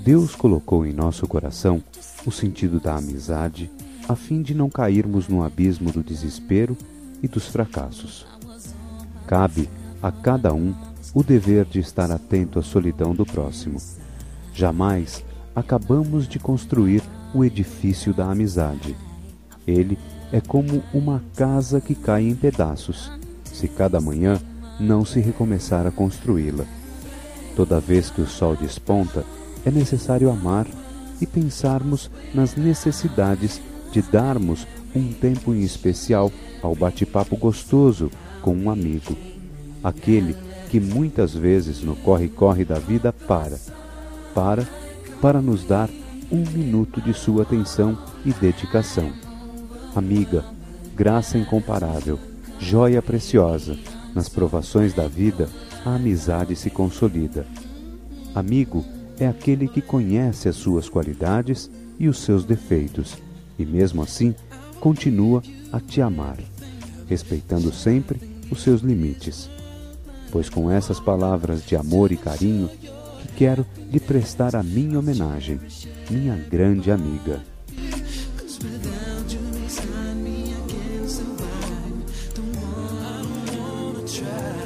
Deus colocou em nosso coração o sentido da amizade, a fim de não cairmos no abismo do desespero e dos fracassos. Cabe a cada um o dever de estar atento à solidão do próximo. Jamais acabamos de construir o edifício da amizade. Ele é como uma casa que cai em pedaços, se cada manhã não se recomeçar a construí-la. Toda vez que o sol desponta, é necessário amar e pensarmos nas necessidades de darmos um tempo em especial ao bate-papo gostoso com um amigo, aquele que muitas vezes no corre-corre da vida para nos dar um minuto de sua atenção e dedicação. Amiga, graça incomparável, joia preciosa, nas provações da vida a amizade se consolida. Amigo é aquele que conhece as suas qualidades e os seus defeitos, e mesmo assim continua a te amar, respeitando sempre os seus limites. Pois com essas palavras de amor e carinho que quero lhe prestar a minha homenagem, minha grande amiga. Try.